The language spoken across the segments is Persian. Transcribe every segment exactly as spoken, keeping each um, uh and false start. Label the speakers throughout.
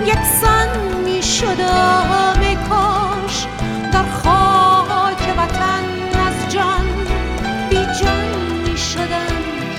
Speaker 1: یکسان می شدم. ای کاش در خاک وطن از جان بی جان می شدم.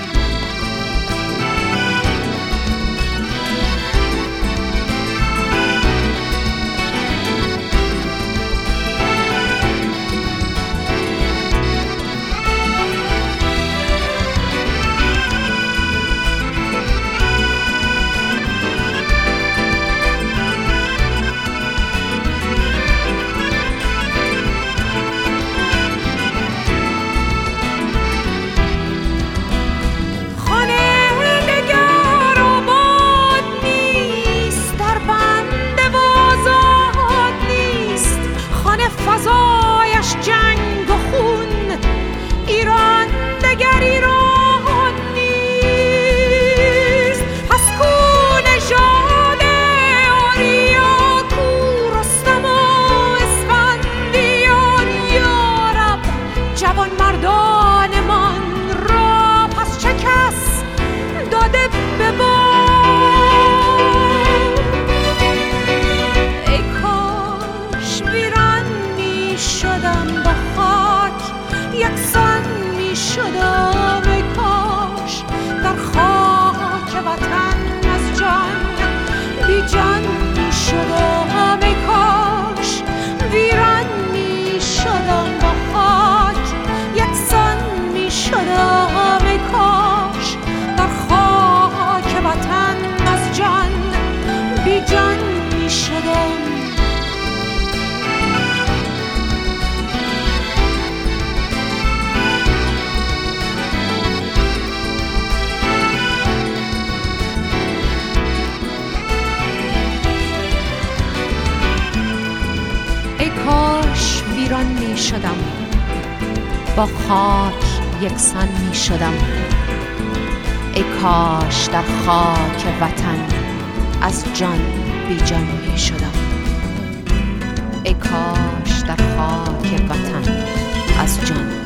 Speaker 1: فضایش جنگ و خون، ایران دگر ایران نیست. پس کو نژاد آریا، کو رستم و اسفندیار؟ یا رب جوان مردانمان را پس چه کس داده به بار؟ ای کاش ویران شدم با خاک، یکسان می شدم. ای کاش در خاک وطن از جان بی جان می شدم. ای کاش ویران می شدم با خاک، یکسان می شدم. ای کاش در خاک وطن از جان بی جان می شدم. ای کاش ویران می شدم، با خاک یکسان می شدم. ای کاش در خاک وطن از جان بی جان می شدم. ای کاش در خاک وطن از جان